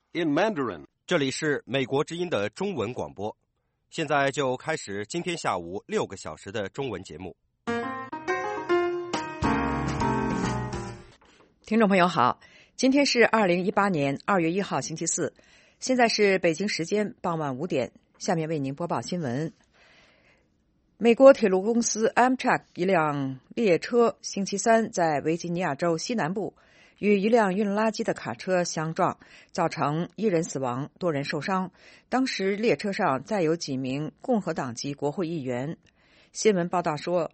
in Mandarin. 这里是美国之音的中文广播，现在就开始今天下午6个小时的中文节目。 听众朋友好，今天是2018年2月1号星期四，现在是北京时间傍晚5点，下面为您播报新闻。美国铁路公司 Amtrak 一辆列车星期三在维吉尼亚州西南部与一辆运垃圾的卡车相撞，造成1人死亡，多人受伤。当时列车上载有几名共和党籍国会议员。新闻报道说，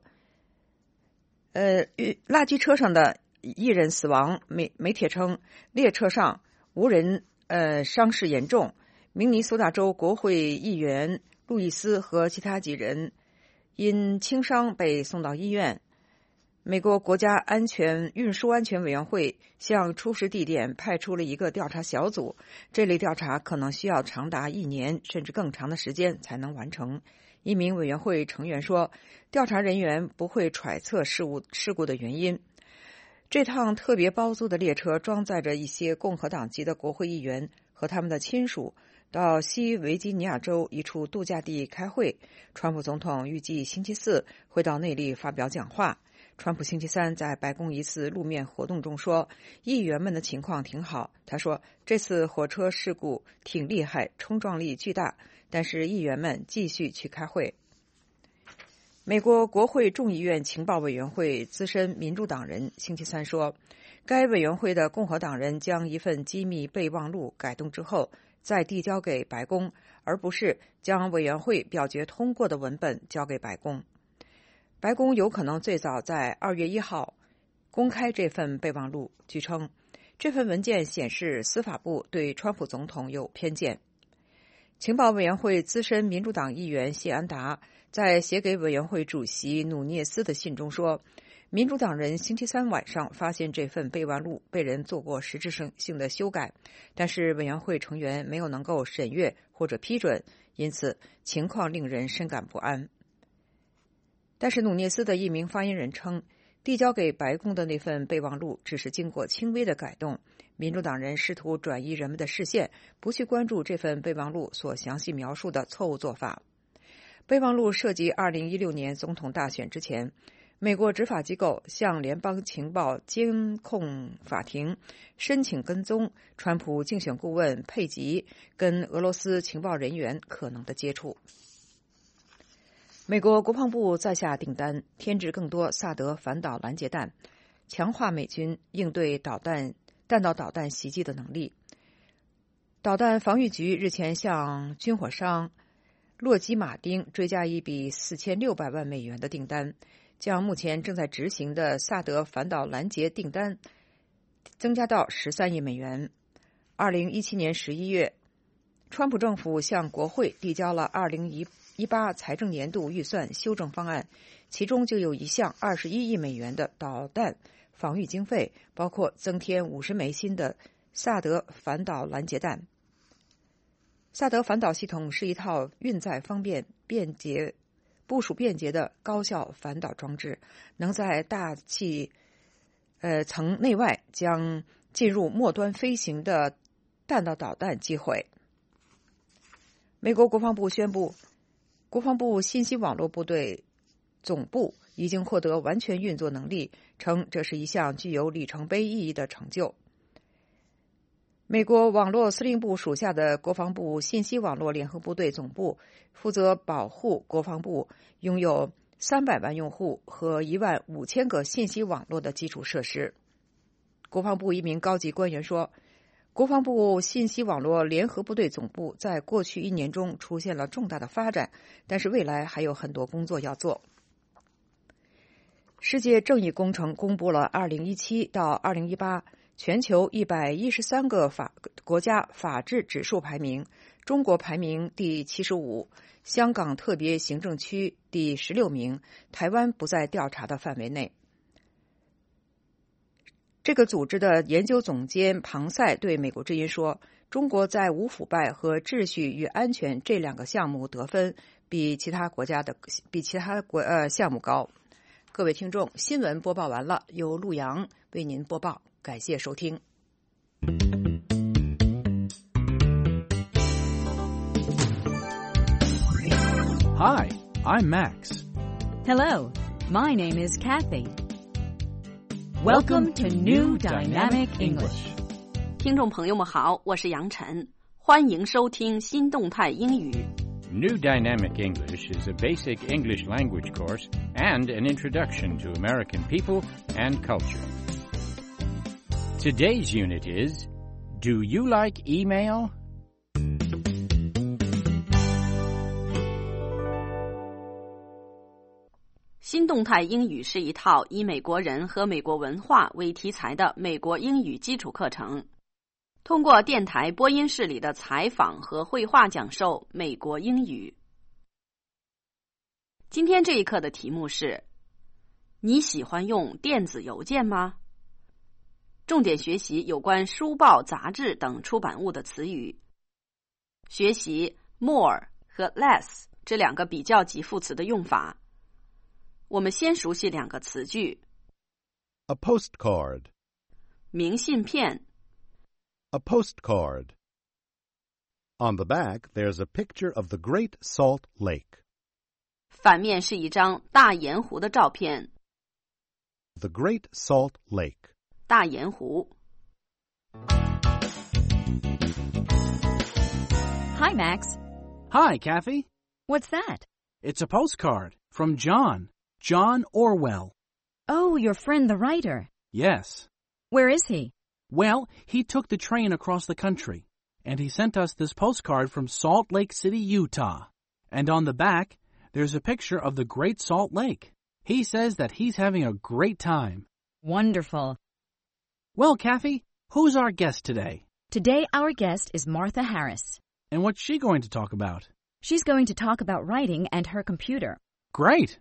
垃圾车上的1人死亡，媒体称列车上无人伤势严重。明尼苏达州国会议员路易斯和其他几人因轻伤被送到医院。美国国家运输安全委员会向出事地点派出了一个调查小组，这类调查可能需要长达1年甚至更长的时间才能完成。一名委员会成员说，调查人员不会揣测事故的原因。这趟特别包租的列车装载着一些共和党籍的国会议员和他们的亲属到西维吉尼亚州一处度假地开会。川普总统预计星期四会到那里发表讲话。川普星期三在白宫一次路面活动中说，议员们的情况挺好。他说，这次火车事故挺厉害，冲撞力巨大，但是议员们继续去开会。美国国会众议院情报委员会资深民主党人星期三说，该委员会的共和党人将一份机密备忘录改动之后再递交给白宫，而不是将委员会表决通过的文本交给白宫。白宫有可能最早在2月1号公开这份备忘录。据称，这份文件显示司法部对川普总统有偏见。情报委员会资深民主党议员谢安达在写给委员会主席努涅斯的信中说，民主党人星期三晚上发现这份备忘录被人做过实质性的修改，但是委员会成员没有能够审阅或者批准，因此情况令人深感不安。但是努涅斯的一名发言人称，递交给白宫的那份备忘录只是经过轻微的改动。民主党人试图转移人们的视线，不去关注这份备忘录所详细描述的错误做法。备忘录涉及2016年总统大选之前，美国执法机构向联邦情报监控法庭申请跟踪川普竞选顾问佩吉跟俄罗斯情报人员可能的接触。美国国防部再下订单，添置更多萨德反导拦截弹，强化美军应对弹道导弹袭击的能力。导弹防御局日前向军火商洛基马丁追加一笔4600万美元的订单，将目前正在执行的萨德反导拦截订单增加到13亿美元。2017年11月，川普政府向国会递交了2018财政年度预算修正方案，其中就有一项21亿美元的导弹防御经费，包括增添50枚新的萨德反导拦截弹。萨德反导系统是一套运载方便、部署便捷的高效反导装置，能在大气层内外将进入末端飞行的弹道导弹击毁。美国国防部宣布，国防部信息网络部队总部已经获得完全运作能力，称这是一项具有里程碑意义的成就。美国网络司令部属下的国防部信息网络联合部队总部负责保护国防部拥有300万用户和15000个信息网络的基础设施。国防部一名高级官员说，国防部信息网络联合部队总部在过去1年中出现了重大的发展，但是未来还有很多工作要做。世界正义工程公布了2017到2018全球113个国家法治指数排名，中国排名第75，香港特别行政区第16名，台湾不在调查的范围内。这个组织的研究总监庞赛对美国之音说，中国在无腐败和秩序与安全这2个项目得分比其他项目高。各位听众，新闻播报完了，由陆阳为您播报，感谢收听。 Hi, I'm Max. Hello, my name is Kathy. Welcome to New Dynamic English. 听众朋友们好，我是杨晨，欢迎收听新动态英语。 New Dynamic English is a basic English language course and an introduction to American people and culture. Today's unit is, Do you like email? 新动态英语是一套以美国人和美国文化为题材的美国英语基础课程，通过电台播音室里的采访和绘画讲授美国英语。今天这一课的题目是：你喜欢用电子邮件吗？重点学习有关书报、杂志等出版物的词语，学习 more 和 less 这两个比较级副词的用法。我们先熟悉两个词句。 A postcard. 明信片。 A postcard. On the back, there's a picture of the Great Salt Lake. 反面是一张大盐湖的照片。 The Great Salt Lake. 大盐湖。 Hi, Max. Hi, Kathy. What's that? It's a postcard from John Orwell. Oh, your friend the writer. Yes. Where is he? Well, he took the train across the country, and he sent us this postcard from Salt Lake City, Utah. And on the back, there's a picture of the Great Salt Lake. He says that he's having a great time. Wonderful. Well, Kathy, who's our guest today? Today our guest is Martha Harris. And what's she going to talk about? She's going to talk about writing and her computer. Great!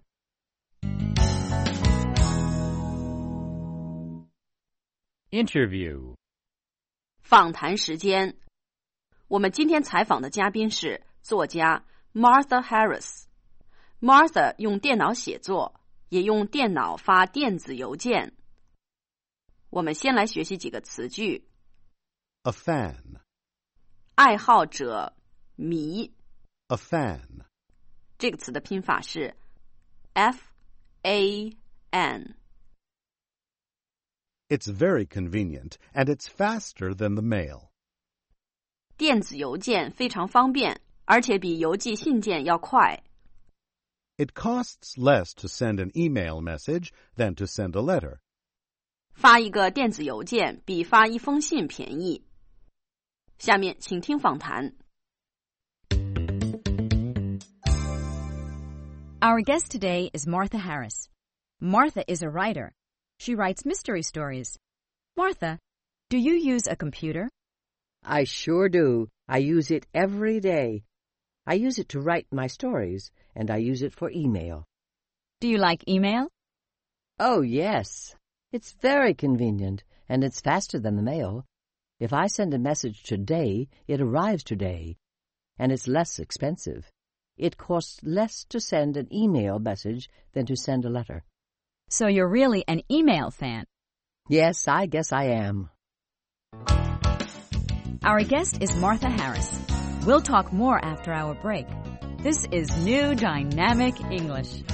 Interview. 访谈时间。我们今天采访的嘉宾是作家 Martha Harris。 Martha 用电脑写作，也用电脑发电子邮件。我们先来学习几个词句。 A fan. 爱好者，迷。 A fan. 这个词的拼法是 F-A-N。 It's very convenient, and it's faster than the mail. 电子邮件非常方便，而且比邮寄信件要快。 It costs less to send an email message than to send a letter. 发一个电子邮件比发一封信便宜。下面请听访谈。 Our guest today is Martha Harris. Martha is a writer. She writes mystery stories. Martha, do you use a computer? I sure do. I use it every day. I use it to write my stories, and I use it for email. Do you like email? Oh, yes. It's very convenient, and it's faster than the mail. If I send a message today, it arrives today, and it's less expensive. It costs less to send an email message than to send a letter. So you're really an email fan. Yes, I guess I am. Our guest is Martha Harris. We'll talk more after our break. This is New Dynamic English.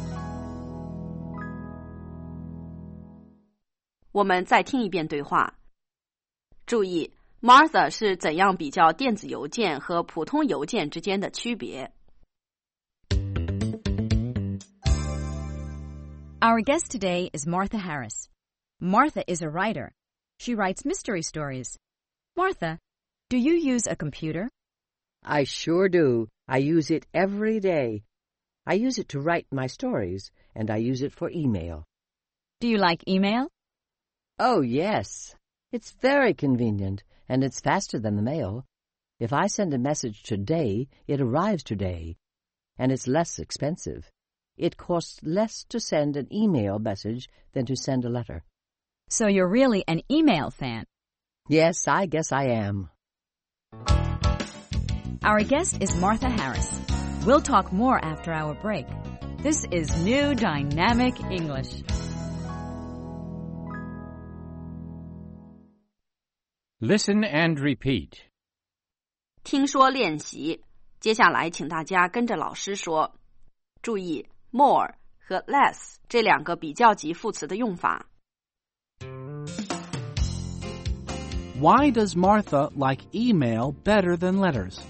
我们再听一遍对话。注意 Martha 是怎样比较电子邮件和普通邮件之间的区别。 Our guest today is Martha Harris. Martha is a writer. She writes mystery stories. Martha, do you use a computer? I sure do. I use it every day. I use it to write my stories, and I use it for email. Do you like email? Oh, yes. It's very convenient, and it's faster than the mail. If I send a message today, it arrives today, and it's less expensive. It costs less to send an email message than to send a letter. So you're really an email fan. Yes, I guess I am. Our guest is Martha Harris. We'll talk more after our break. This is New Dynamic English. Listen and repeat. 听说练习，接下来请大家跟着老师说。 注意 more 和 less 这两个比较级副词的用法。 Why does Martha like email better than letters?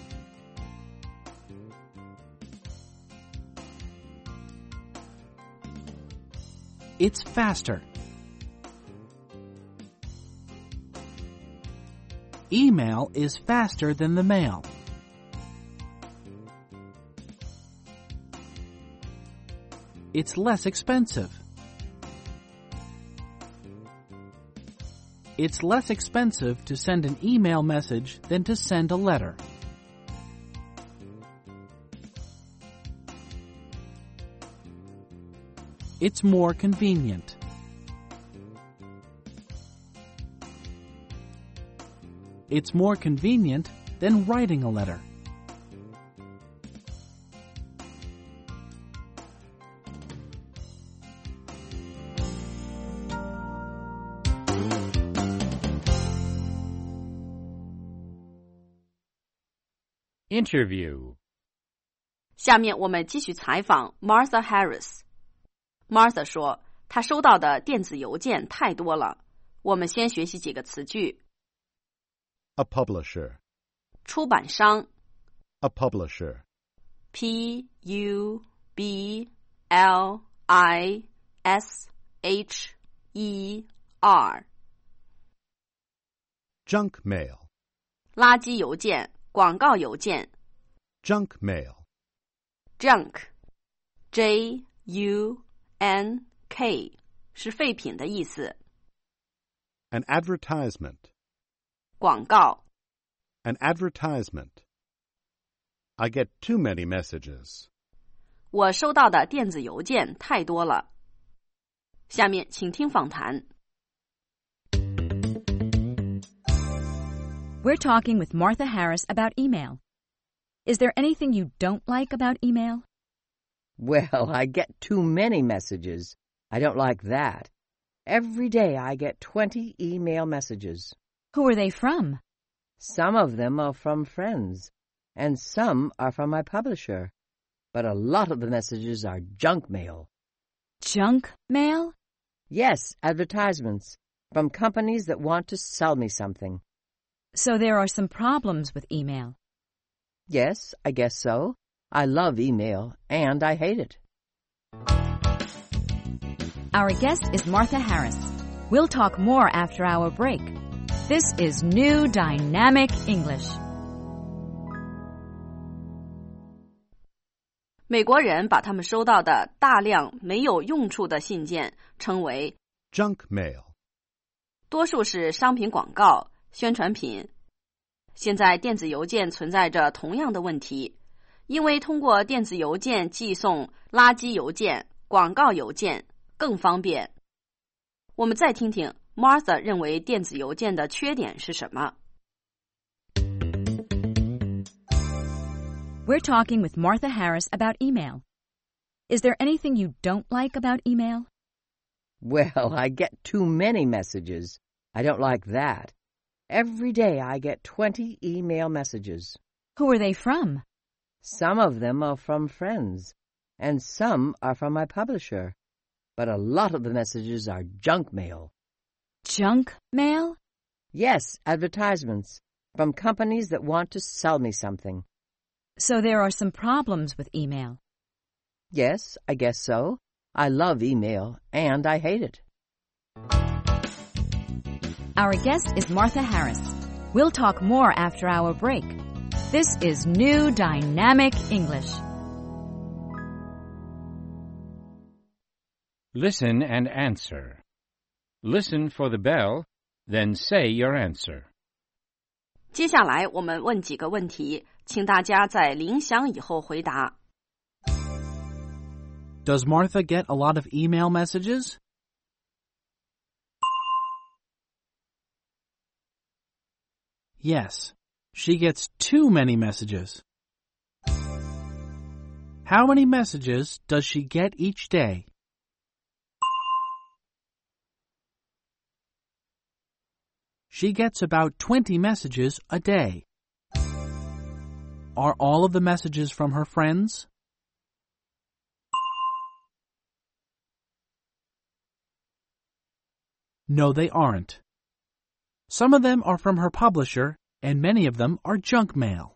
It's faster. Email is faster than the mail. It's less expensive. It's less expensive to send an email message than to send a letter. It's more convenient. It's more convenient than writing a letter. Interview. 下面我们继续采访 Martha Harris。Martha 说，她收到的电子邮件太多了。我们先学习几个词句。 A publisher. 出版商 A publisher. Publisher。 Junk mail. 垃圾邮件、广告邮件 Junk mail. Junk。Junk 是废品的意思。 An advertisement. 广告 An advertisement. I get too many messages. 我收到的电子邮件太多了。下面请听访谈。 We're talking with Martha Harris about email. Is there anything you don't like about email? Well, I get too many messages. I don't like that. Every day I get 20 email messages. Who are they from? Some of them are from friends, and some are from my publisher. But a lot of the messages are junk mail. Junk mail? Yes, advertisements from companies that want to sell me something. So there are some problems with email. Yes, I guess so. I love email, and I hate it. Our guest is Martha Harris. We'll talk more after our break. This is New Dynamic English. 美国人把他们收到的大量没有用处的信件称为 Junk mail. 多数是商品广告、宣传品。现在电子邮件存在着同样的问题，因为通过电子邮件寄送垃圾邮件、广告邮件更方便。我们再听听 Martha 认为电子邮件的缺点是什么。 We're talking with Martha Harris about email. Is there anything you don't like about email? Well, I get too many messages. I don't like that. Every day I get 20 email messages. Who are they from? Some of them are from friends, and some are from my publisher. But a lot of the messages are junk mail. Junk mail? Yes, advertisements from companies that want to sell me something. So there are some problems with email. Yes, I guess so. I love email, and I hate it. Our guest is Martha Harris. We'll talk more after our break. This is New Dynamic English. Listen and answer. Listen for the bell, then say your answer. 接下来我们问几个问题，请大家在铃响以后回答。 Does Martha get a lot of email messages? Yes, she gets too many messages. How many messages does she get each day? She gets about 20 messages a day. Are all of the messages from her friends? No, they aren't. Some of them are from her publisher, and many of them are junk mail.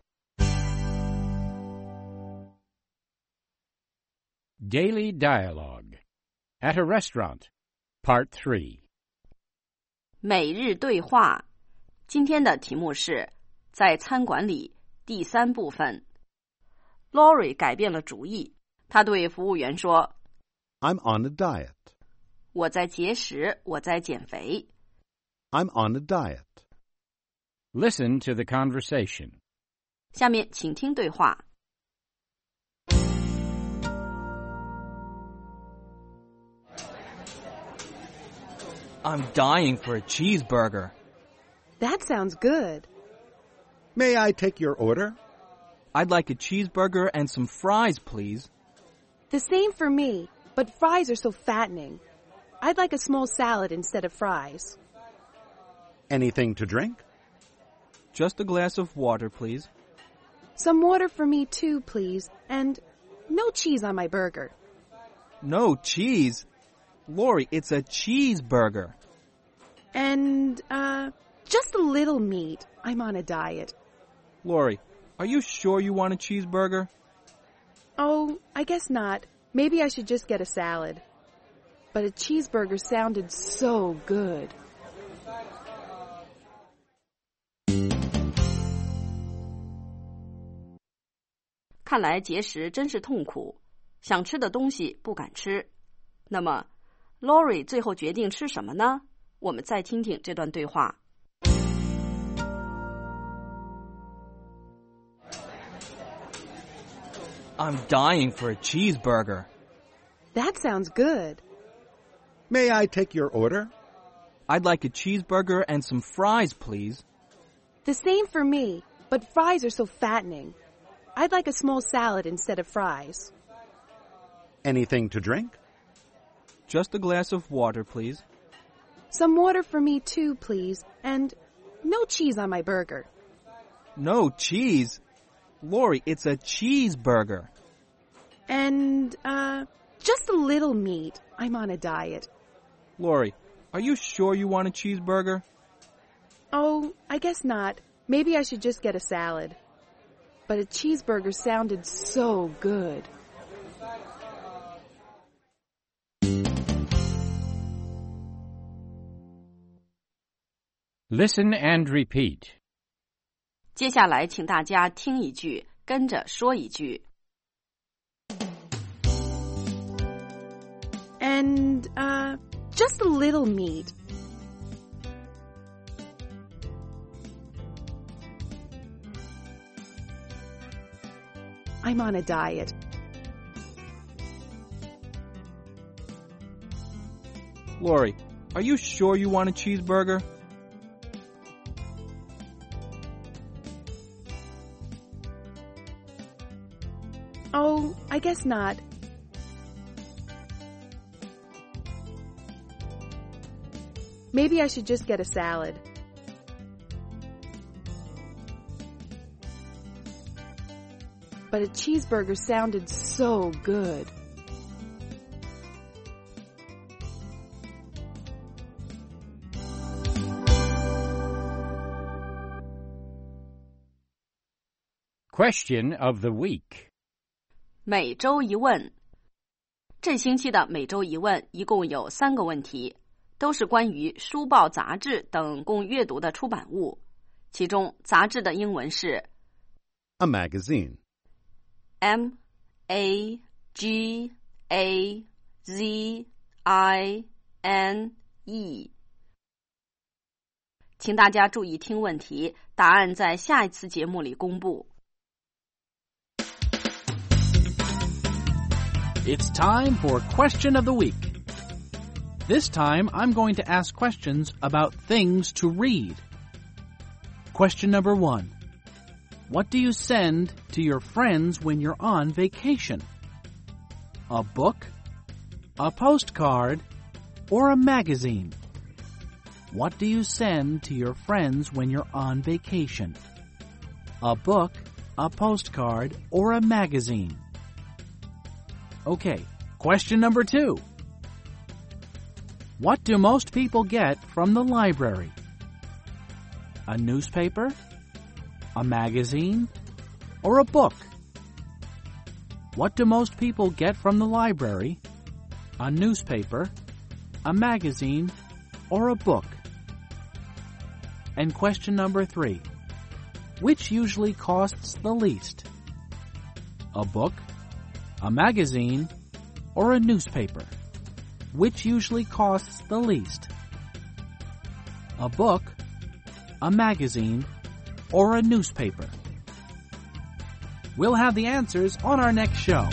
Daily Dialogue. At a Restaurant. Part 3. 每日对话。今天的题目是在餐馆里第3部分。Lori 改变了主意，她对服务员说 I'm on a diet. 我在节食，我在减肥。 I'm on a diet. Listen to the conversation. 下面请听对话。 I'm dying for a cheeseburger. That sounds good. May I take your order? I'd like a cheeseburger and some fries, please. The same for me, but fries are so fattening. I'd like a small salad instead of fries. Anything to drink? Just a glass of water, please. Some water for me too, please, and no cheese on my burger. No cheese? Lori, it's a cheeseburger. And, just a little meat. I'm on a diet. Lori, are you sure you want a cheeseburger? Oh, I guess not. Maybe I should just get a salad. But a cheeseburger sounded so good. 看来节食真是痛苦，想吃的东西不敢吃。那么 Lori 最后决定吃什么呢？我们再听听这段对话。 I'm dying for a cheeseburger. That sounds good. May I take your order? I'd like a cheeseburger and some fries, please. The same for me, but fries are so fattening. I'd like a small salad instead of fries. Anything to drink? Just a glass of water, please. Some water for me too, please, and no cheese on my burger. No cheese? Lori, it's a cheeseburger. And, just a little meat. I'm on a diet. Lori, are you sure you want a cheeseburger? Oh, I guess not. Maybe I should just get a salad. But a cheeseburger sounded so good. Listen and repeat. 接下来请大家听一句，跟着说一句。 And, just a little meat. I'm on a diet. Lori, are you sure you want a cheeseburger? Oh, I guess not. Maybe I should just get a salad. But a cheeseburger sounded so good. Question of the week. 每周一问。这星期的每周一问一共有3个问题，都是关于书报、杂志等供阅读的出版物。其中，杂志的英文是 A magazine. M-A-G-A-Z-I-N-E。请大家注意听问题，答案在下一次节目里公布。 It's time for Question of the Week. This time, I'm going to ask questions about things to read. Question number 1. What do you send to your friends when you're on vacation? A book, a postcard, or a magazine? What do you send to your friends when you're on vacation? A book, a postcard, or a magazine? Okay, question number 2. What do most people get from the library? A newspaper, a magazine, or a book? What do most people get from the library? A newspaper, a magazine, or a book? And question number 3. Which usually costs the least? A book, a magazine, or a newspaper? Which usually costs the least? A book, a magazine, or a newspaper? We'll have the answers on our next show.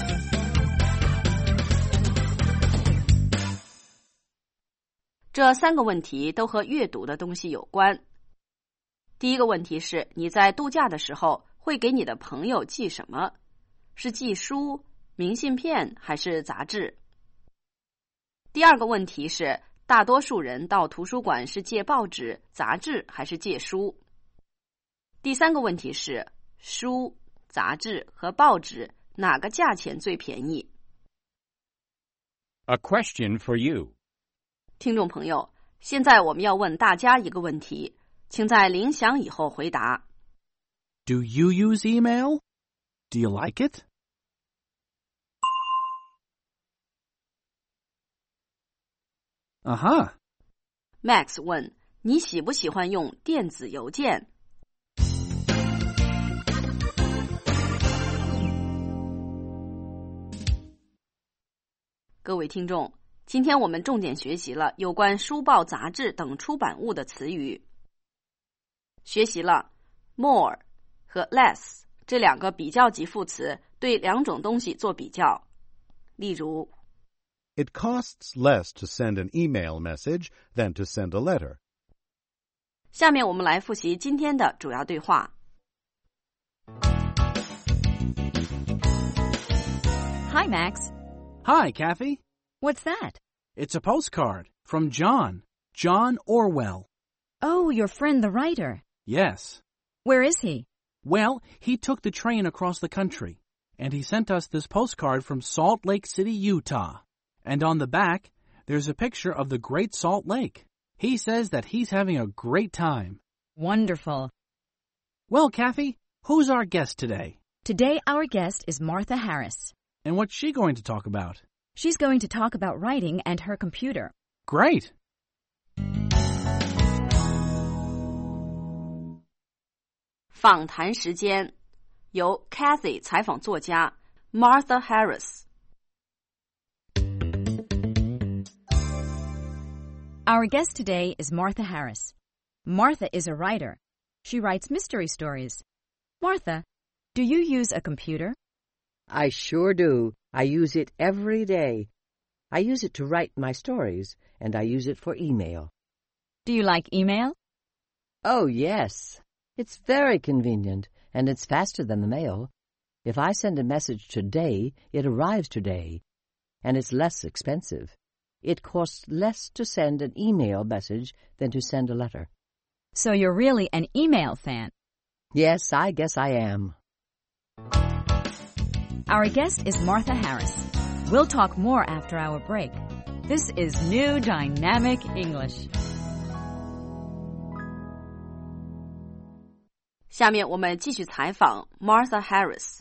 这3个问题都和阅读的东西有关。第一个问题是，你在度假的时候会给你的朋友寄什么？是寄书、明信片还是杂志？第二个问题是，大多数人到图书馆是借报纸、杂志还是借书？第三个问题是，书、杂志和报纸哪个价钱最便宜？ A question for you. 听众朋友，现在我们要问大家一个问题，请在铃响以后回答。 Do you use email? Do you like it? Uh-huh. Max 问，你喜不喜欢用电子邮件？各位听众，今天我们重点学习了有关书报、杂志等出版物的词语，学习了 more 和 less 这2个比较级副词对2种东西做比较。例如 It costs less to send an email message than to send a letter. 下面我们来复习今天的主要对话。 Hi, Max. Hi, Kathy. What's that? It's a postcard from John Orwell. Oh, your friend the writer. Yes. Where is he? Well, he took the train across the country, and he sent us this postcard from Salt Lake City, Utah. And on the back, there's a picture of the Great Salt Lake. He says that he's having a great time. Wonderful. Well, Kathy, who's our guest today? Today our guest is Martha Harris. And what's she going to talk about? She's going to talk about writing and her computer. Great. 访谈时间，由 Kathy 采访作家 Martha Harris。 Our guest today is Martha Harris. Martha is a writer. She writes mystery stories. Martha, do you use a computer? I sure do. I use it every day. I use it to write my stories, and I use it for email. Do you like email? Oh, yes. It's very convenient, and it's faster than the mail. If I send a message today, it arrives today, and it's less expensive. It costs less to send an email message than to send a letter. So you're really an email fan. Yes, I guess I am. Our guest is Martha Harris. We'll talk more after our break. This is New Dynamic English. 下面我们继续采访 Martha Harris.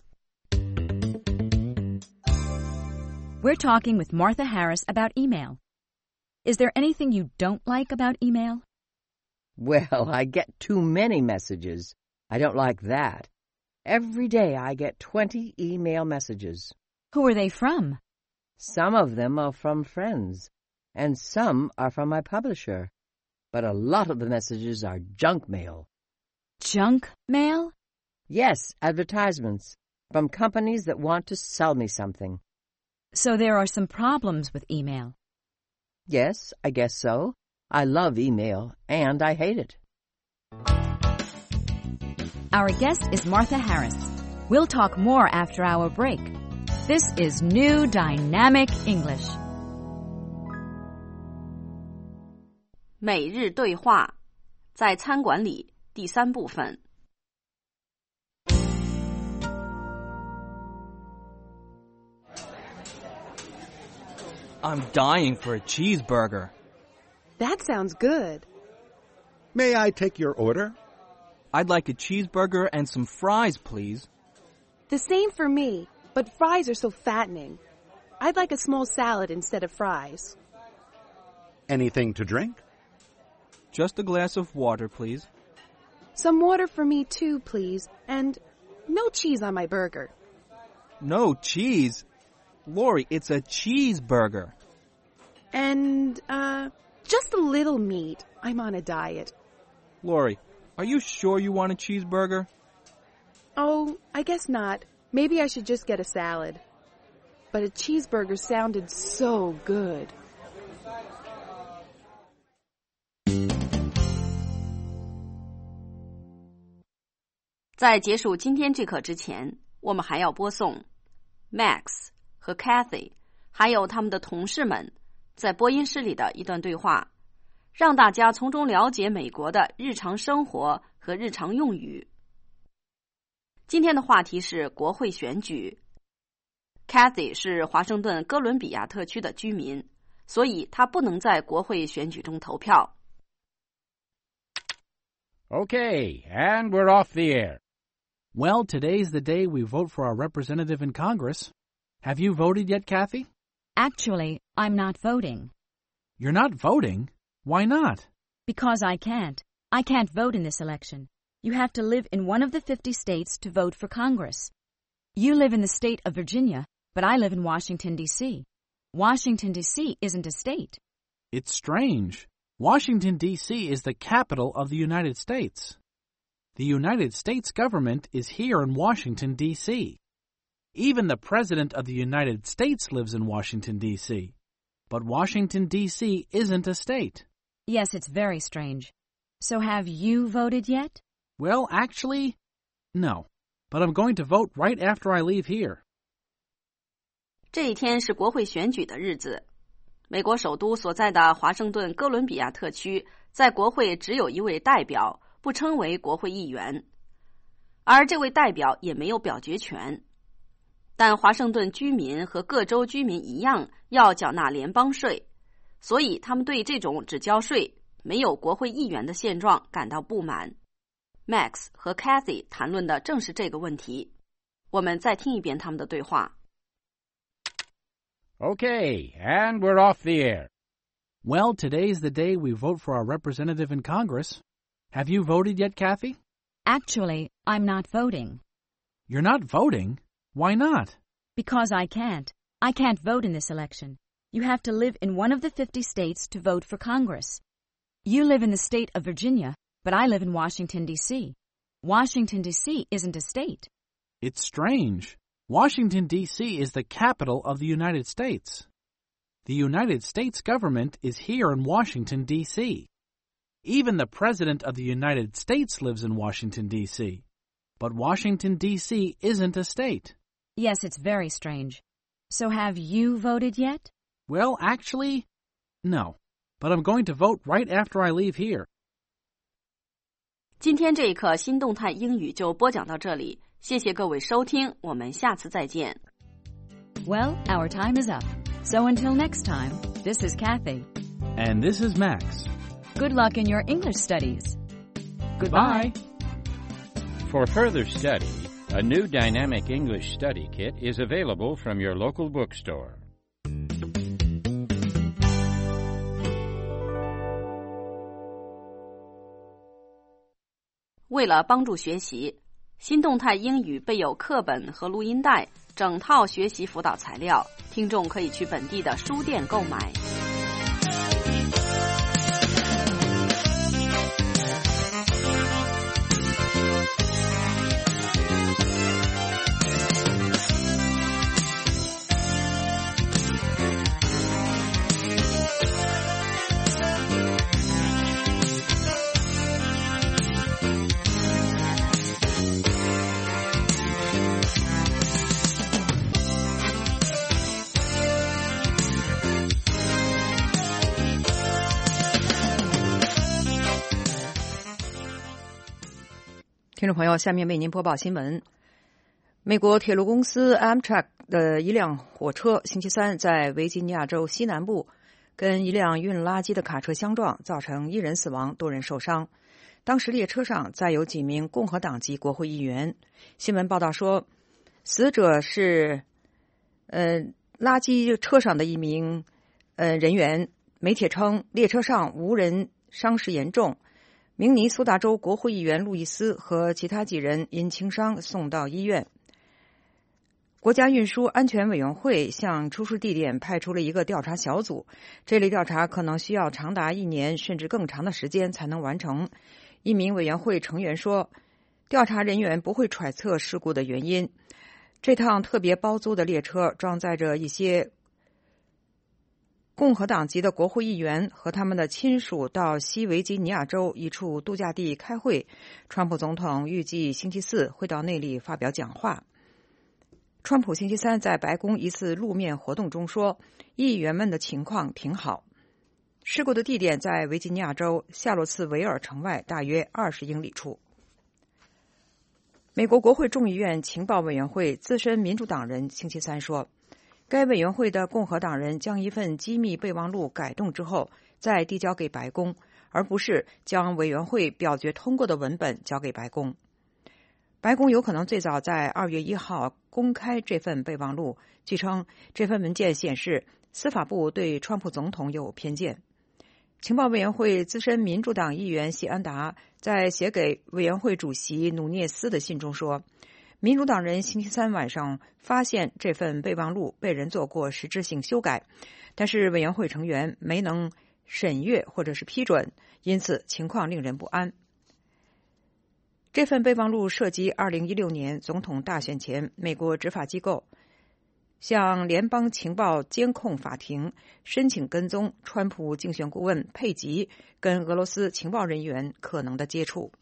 We're talking with Martha Harris about email. Is there anything you don't like about email? Well, I get too many messages. I don't like that. Every day I get 20 email messages. Who are they from? Some of them are from friends, and some are from my publisher. But a lot of the messages are junk mail. Junk mail? Yes, advertisements from companies that want to sell me something. So there are some problems with email. Yes, I guess so. I love email, and I hate it. Our guest is Martha Harris. We'll talk more after our break. This is New Dynamic English. 每日对话，在餐馆里，第3部分。 I'm dying for a cheeseburger. That sounds good. May I take your order? I'd like a cheeseburger and some fries, please. The same for me, but fries are so fattening. I'd like a small salad instead of fries. Anything to drink? Just a glass of water, please. Some water for me too, please, and no cheese on my burger. No cheese? Lori, it's a cheeseburger. And, just a little meat. I'm on a diet. Lori, are you sure you want a cheeseburger? Oh, I guess not. Maybe I should just get a salad. But a cheeseburger sounded so good. 在结束今天这课之前，我们还要播送 Max 和 Kathy 还有他们的同事们在播音室里的一段对话，让大家从中了解美国的日常生活和日常用语。今天的话题是国会选举。Kathy 是华盛顿哥伦比亚特区的居民，所以她不能在国会选举中投票。 Okay, and we're off the air. Well, today's the day we vote for our representative in Congress. Have you voted yet, Kathy? Actually, I'm not voting. You're not voting? Why not? Because I can't. I can't vote in this election. You have to live in one of the 50 states to vote for Congress. You live in the state of Virginia, but I live in Washington, D.C. Washington, D.C. isn't a state. It's strange. Washington, D.C. is the capital of the United States. The United States government is here in Washington, D.C. Even the President of the United States lives in Washington, D.C. But Washington, D.C. isn't a state. Yes, it's very strange. So have you voted yet? Well, actually, no. But I'm going to vote right after I leave here. 这一天是国会选举的日子。美国首都所在的华盛顿哥伦比亚特区在国会只有一位代表，不称为国会议员，而这位代表也没有表决权。但华盛顿居民和各州居民一样要缴纳联邦税，所以他们对这种只交税、没有国会议员的现状感到不满。Max 和 Kathy 谈论的正是这个问题。我们再听一遍他们的对话。 Okay, and we're off the air. Well, today's the day we vote for our representative in Congress. Have you voted yet, Kathy? Actually, I'm not voting. You're not voting? Why not? Because I can't. I can't vote in this election. You have to live in one of the 50 states to vote for Congress. You live in the state of Virginia, but I live in Washington, D.C. Washington, D.C. isn't a state. It's strange. Washington, D.C. is the capital of the United States. The United States government is here in Washington, D.C. Even the President of the United States lives in Washington, D.C. But Washington, D.C. isn't a state. Yes, it's very strange. So have you voted yet? Well, actually, no. But I'm going to vote right after I leave here. 今天这一课新动态英语就播讲到这里，谢谢各位收听，我们下次再见。 Well, our time is up. So until next time, this is Kathy. And this is Max. Good luck in your English studies. Goodbye. For further study, a new dynamic English study kit is available from your local bookstore. 为了帮助学习，新动态英语备有课本和录音带，整套学习辅导材料，听众可以去本地的书店购买。 听众朋友，下面为您播报新闻。美国铁路公司 Amtrak 的一辆火车星期三在维吉尼亚州西南部跟一辆运垃圾的卡车相撞，造成1人死亡，多人受伤。当时列车上载有几名共和党籍国会议员。新闻报道说，死者是垃圾车上的一名人员。媒体称，列车上无人伤势严重。明尼苏达州国会议员路易斯和其他几人因轻伤送到医院。国家运输安全委员会向出事地点派出了一个调查小组，这类调查可能需要长达1年甚至更长的时间才能完成。一名委员会成员说，调查人员不会揣测事故的原因。这趟特别包租的列车装载着一些共和党籍的国会议员和他们的亲属到西维吉尼亚州一处度假地开会。川普总统预计星期4会到那里发表讲话。川普星期3在白宫一次露面活动中说，议员们的情况挺好。事故的地点在维吉尼亚州夏洛茨维尔城外大约20英里处。美国国会众议院情报委员会资深民主党人星期3说，该委员会的共和党人将一份机密备忘录改动之后再递交给白宫，而不是将委员会表决通过的文本交给白宫。白宫有可能最早在2月1号公开这份备忘录。据称，这份文件显示司法部对川普总统有偏见。情报委员会资深民主党议员谢安达在写给委员会主席努涅斯的信中说，民主党人星期3晚上发现这份备忘录被人做过实质性修改，但是委员会成员没能审阅或者是批准，因此情况令人不安。这份备忘录涉及2016年总统大选前美国执法机构向联邦情报监控法庭申请跟踪川普竞选顾问佩吉跟俄罗斯情报人员可能的接触。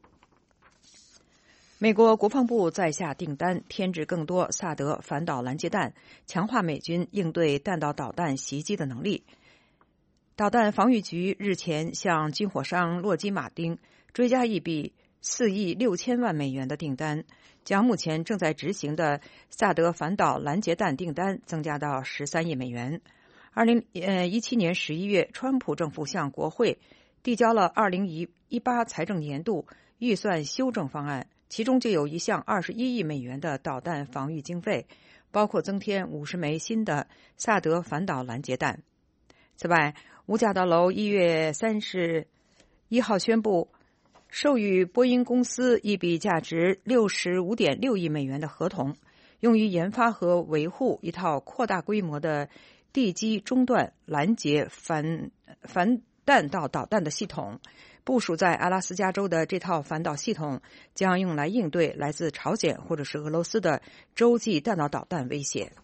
美国国防部在下订单添置更多萨德反导拦截弹，强化美军应对弹道导弹袭击的能力。导弹防御局日前向军火商洛基马丁追加一笔4亿6千万美元的订单，将目前正在执行的萨德反导拦截弹订单增加到13亿美元。2017年11月，川普政府向国会递交了2018财政年度预算修正方案，其中就有一项21亿美元的导弹防御经费，包括增添50枚新的萨德反导拦截弹。此外，五角大楼1月31号宣布授予波音公司一笔价值65.6亿美元的合同，用于研发和维护一套扩大规模的地基中段拦截反弹道导弹的系统。部署在阿拉斯加州的这套反导系统将用来应对来自朝鲜或者是俄罗斯的洲际弹道导弹威胁。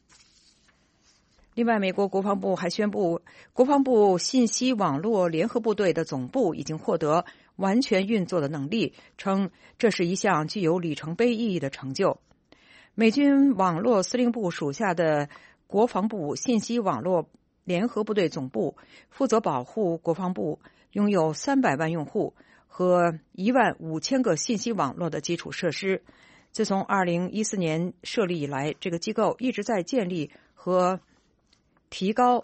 另外，美国国防部还宣布，国防部信息网络联合部队的总部已经获得完全运作的能力，称这是一项具有里程碑意义的成就。美军网络司令部属下的国防部信息网络联合部队总部负责保护国防部拥有300万用户和15000个信息网络的基础设施。自从2014年设立以来，这个机构一直在建立和提高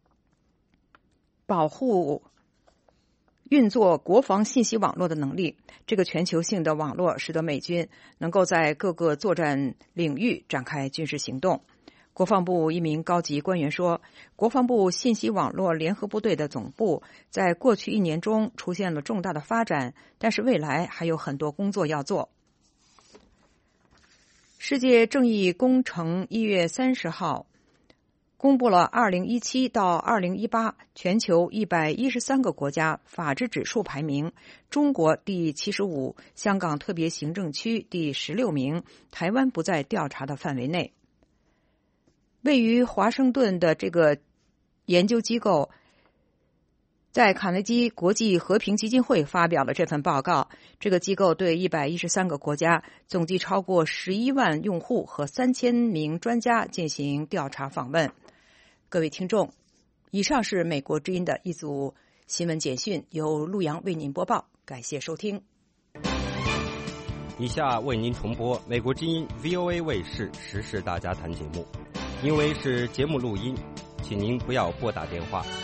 保护运作国防信息网络的能力。这个全球性的网络使得美军能够在各个作战领域展开军事行动。国防部一名高级官员说，国防部信息网络联合部队的总部在过去1年中出现了重大的发展，但是未来还有很多工作要做。世界正义工程1月30号公布了2017到2018全球113个国家法治指数排名，中国第75，香港特别行政区第16名，台湾不在调查的范围内。位于华盛顿的这个研究机构在卡内基国际和平基金会发表了这份报告。这个机构对113个国家总计超过11万用户和3000名专家进行调查访问。各位听众，以上是美国之音的一组新闻简讯，由陆阳为您播报，感谢收听。 以下为您重播美国之音 VOA 卫视时事大家谈节目。因为是节目录音，请请您不要拨打电话。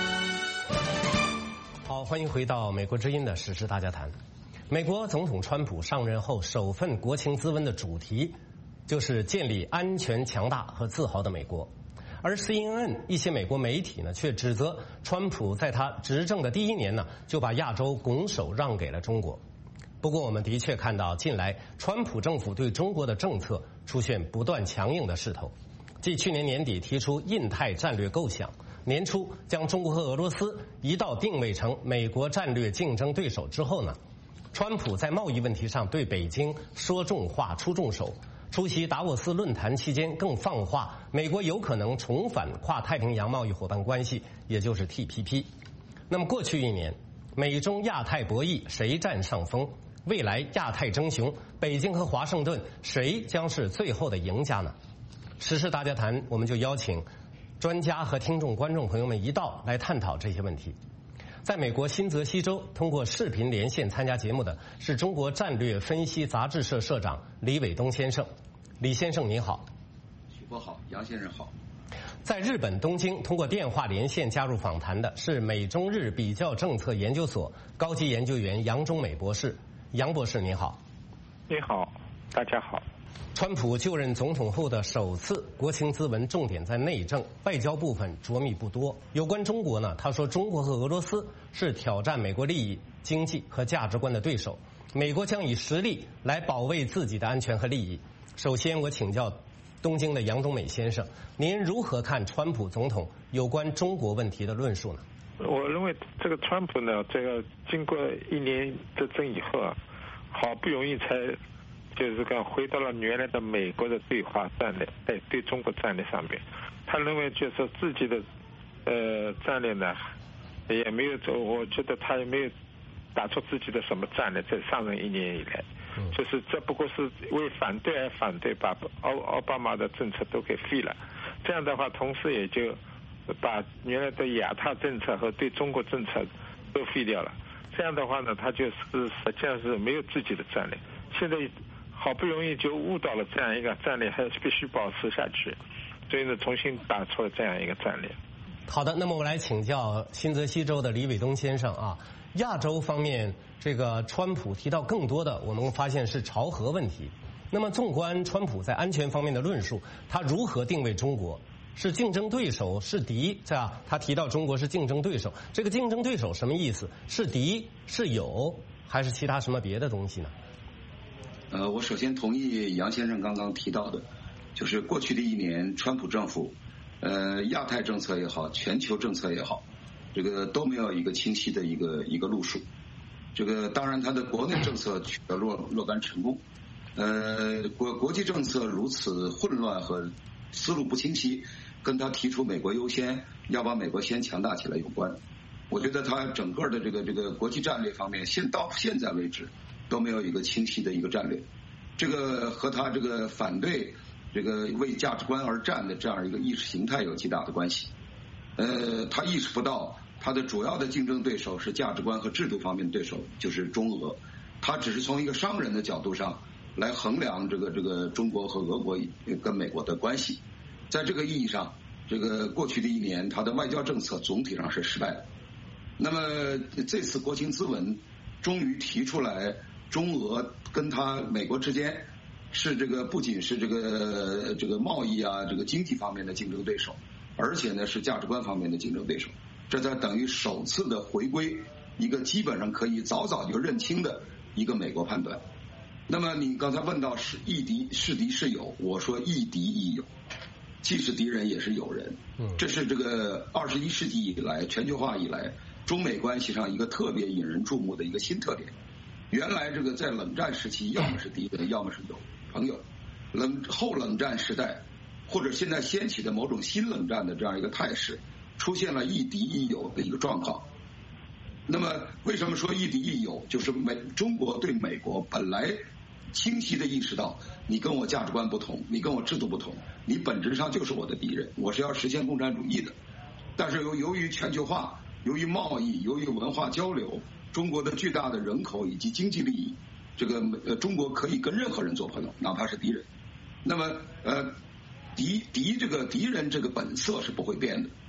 好，欢迎回到美国之音的时事大家谈。美国总统川普上任后首份国情咨文的主题就是建立安全、强大和自豪的美国。而 CNN 一些美国媒体呢，却指责川普在他执政的第1年呢，就把亚洲拱手让给了中国。不过我们的确看到，近来川普政府对中国的政策出现不断强硬的势头。继去年年底提出印太战略构想，年初将中国和俄罗斯一道定位成美国战略竞争对手之后呢，川普在贸易问题上对北京说重话出重手。出席达沃斯论坛期间，更放话美国有可能重返跨太平洋贸易伙伴关系，也就是 TPP。那么过去1年，美中亚太博弈谁占上风？未来亚太争雄，北京和华盛顿谁将是最后的赢家呢？时事大家谈，我们就邀请专家和听众观众朋友们一道来探讨这些问题。在美国新泽西州通过视频连线参加节目的是中国战略分析杂志社社长李伟东先生。李先生您好。 许波好，杨先生好。 在日本东京通过电话连线加入访谈的是美中日比较政策研究所高级研究员杨忠美博士。杨博士您好。 你好，大家好。 川普就任总统后的首次国情咨文重点在内政，外交部分着密不多。有关中国呢，他说中国和俄罗斯是挑战美国利益、经济和价值观的对手，美国将以实力来保卫自己的安全和利益。首先我请教东京的杨忠美先生，您如何看川普总统有关中国问题的论述呢？ 我认为这个川普呢，这个经过1年执政以后啊，好不容易才就是讲回到了原来的美国的对华战略，对中国战略上面，他认为就是自己的战略呢也没有走，我觉得他也没有打出自己的什么战略，在上任1年以来，就是这不过是为反对而反对，把奥巴马的政策都给废了，这样的话同时也就把原来的亚太政策和对中国政策都废掉了，这样的话呢，他就是实际上是没有自己的战略，现在好不容易就悟到了这样一个战略，还必须保持下去，所以呢，重新打出了这样一个战略。 好的，那么我来请教新泽西州的李伟东先生啊，亚洲方面这个川普提到更多的，我们发现是朝核问题。那么纵观川普在安全方面的论述，他如何定位中国？是竞争对手，是敌，是吧？他提到中国是竞争对手，这个竞争对手什么意思？是敌，是友，还是其他什么别的东西呢？ 我首先同意杨先生刚刚提到的，就是过去的1年，川普政府，亚太政策也好，全球政策也好，这个都没有一个清晰的一个路数。这个当然，他的国内政策取得若干成功，国际政策如此混乱和思路不清晰，跟他提出美国优先，要把美国先强大起来有关。我觉得他整个的这个国际战略方面，到现在为止都没有一个清晰的一个战略，这个和他这个反对这个为价值观而战的这样一个意识形态有极大的关系。他意识不到他的主要的竞争对手是价值观和制度方面的对手，就是中俄。他只是从一个商人的角度上来衡量这个中国和俄国跟美国的关系。在这个意义上，这个过去的1年，他的外交政策总体上是失败的。那么这次国情咨文终于提出来，中俄跟他美国之间是这个不仅是这个贸易啊，这个经济方面的竞争对手，而且呢是价值观方面的竞争对手。这才等于首次的回归一个基本上可以早就认清的一个美国判断。那么你刚才问到是亦敌是敌是友，我说亦敌亦友，既是敌人也是友人。这是这个21世纪以来全球化以来中美关系上一个特别引人注目的一个新特点。原来这个在冷战时期，要么是敌人，要么是朋友。后冷战时代，或者现在掀起的某种新冷战的这样一个态势，出现了亦敌亦友的一个状况。那么为什么说亦敌亦友？就是中国对美国本来清晰地意识到，你跟我价值观不同，你跟我制度不同，你本质上就是我的敌人，我是要实现共产主义的。但是由于全球化，由于贸易，由于文化交流，中国的巨大的人口以及经济利益，这个中国可以跟任何人做朋友，哪怕是敌人。那么敌人这个本色是不会变的，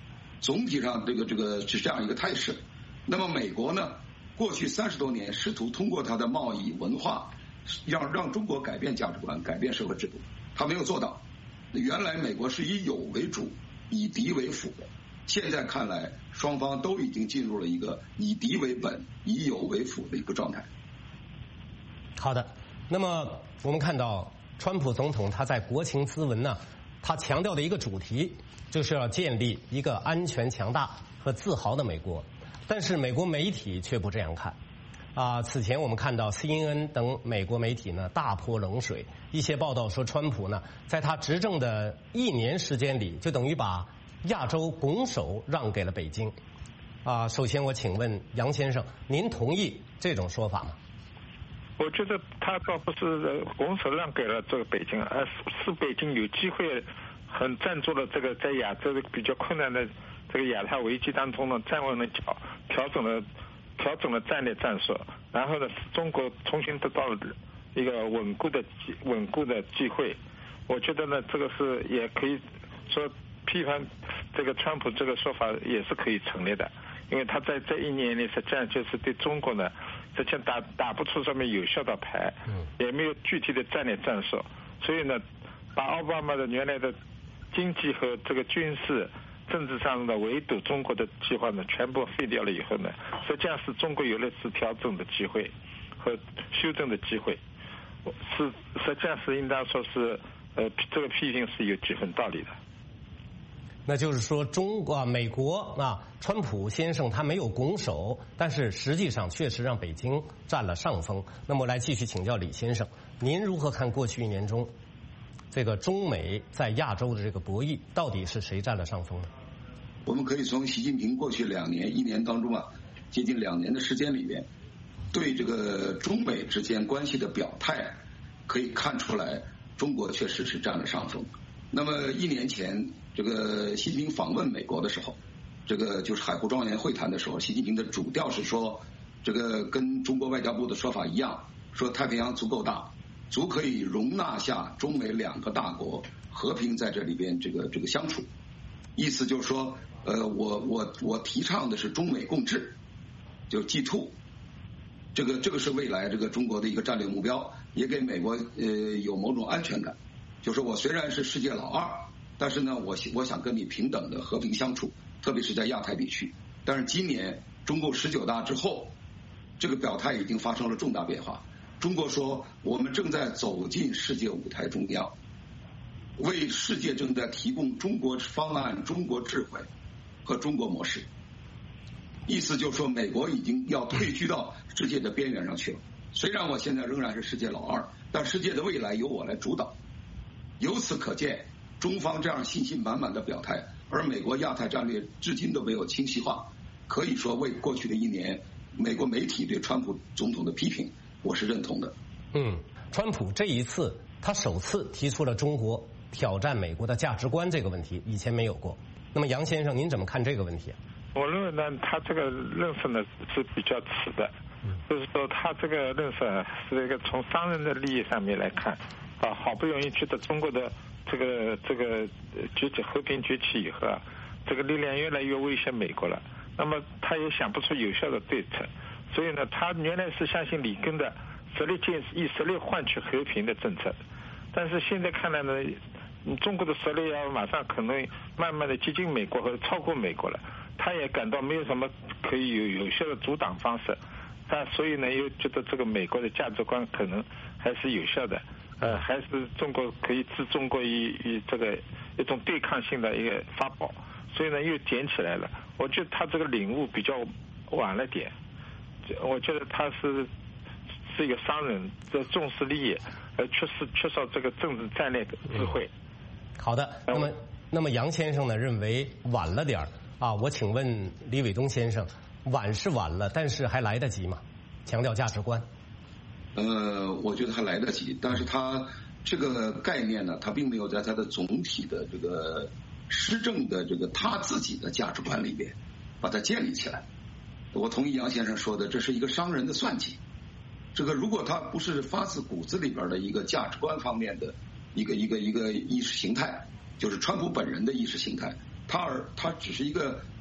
总体上这个是这样一个态势。那么美国呢，过去30多年试图通过它的贸易文化，让中国改变价值观、改变社会制度，它没有做到。原来美国是以有为主，以敌为辅的，现在看来双方都已经进入了一个以敌为本、以有为辅的一个状态。 好的，那么我们看到川普总统他在国情咨文呢，他强调的一个主题就是要建立一个安全、强大和自豪的美国，但是美国媒体却不这样看。此前我们看到 CNN 等美国媒体呢大泼冷水，一些报道说川普呢在他执政的1年时间里，就等于把亚洲拱手让给了北京。首先我请问杨先生，您同意这种说法吗？ 我觉得他倒不是拱手让给了这个北京，而是北京有机会很站住了这个在亚洲比较困难的这个亚太危机当中呢站稳了脚，调整了战略战术，然后呢使中国重新得到了一个稳固的机会。我觉得呢这个是也可以说批判这个川普这个说法也是可以成立的，因为他在这1年里实际上就是对中国呢实际上打不出上面有效的牌，也没有具体的战略战术，所以呢把奥巴马的原来的经济和这个军事政治上的围堵中国的计划呢全部废掉了以后呢，实际上是中国有了次调整的机会和修正的机会，实际上是应当说是这个批评是有几分道理的。 那就是说美国川普先生他没有拱手，但是实际上确实让北京占了上风。那么来继续请教李先生，您如何看过去1年中这个中美在亚洲的这个博弈，到底是谁占了上风呢？ 我们可以从习近平过去1年当中接近2年的时间里边，对这个中美之间关系的表态可以看出来，中国确实是占了上风。那么1年前这个习近平访问美国的时候，这个就是海湖庄园会谈的时候，习近平的主调是说，这个跟中国外交部的说法一样，说太平洋足够大，足可以容纳下中美2个大国和平在这里边这个相处。意思就是说，我提倡的是中美共治，就 G2， 这个是未来这个中国的一个战略目标，也给美国有某种安全感。就是我虽然是世界老2，但是呢，我想跟你平等的和平相处，特别是在亚太地区。但是今年中共19大之后，这个表态已经发生了重大变化。中国说，我们正在走进世界舞台中央，为世界正在提供中国方案、中国智慧和中国模式。意思就是说，美国已经要退居到世界的边缘上去了。虽然我现在仍然是世界老2，但世界的未来由我来主导。由此可见，中方这样信心满满的表态，而美国亚太战略至今都没有清晰化，可以说为过去的1年美国媒体对川普总统的批评，我是认同的。 川普这一次他首次提出了中国挑战美国的价值观这个问题，以前没有过。那么杨先生您怎么看这个问题？ 我认为呢，他这个认识呢是比较迟的，就是说他这个认识是一个从商人的利益上面来看，好不容易觉得中国的这个崛起和平崛起以后这个力量越来越威胁美国了，那么他也想不出有效的对策，所以呢，他原来是相信里根的以实力换取和平的政策，但是现在看来呢，中国的实力要马上可能慢慢的接近美国和超过美国了，他也感到没有什么可以有效的阻挡方式，所以呢又觉得这个美国的价值观可能还是有效的，还是中国可以置中国于这个一种对抗性的一个法宝，所以呢又捡起来了。我觉得他这个领悟比较晚了点，我觉得他是一个商人，重视利益，缺少这个政治战略的智慧。 好的，那么杨先生呢认为晚了点我请问李伟东先生，晚是晚了，但是还来得及吗？强调价值观。 我觉得还来得及，但是他这个概念呢，他并没有在他的总体的这个施政的这个他自己的价值观里边把它建立起来。我同意杨先生说的，这是一个商人的算计。这个如果他不是发自骨子里边的一个价值观方面的一个意识形态，就是川普本人的意识形态，他只是一个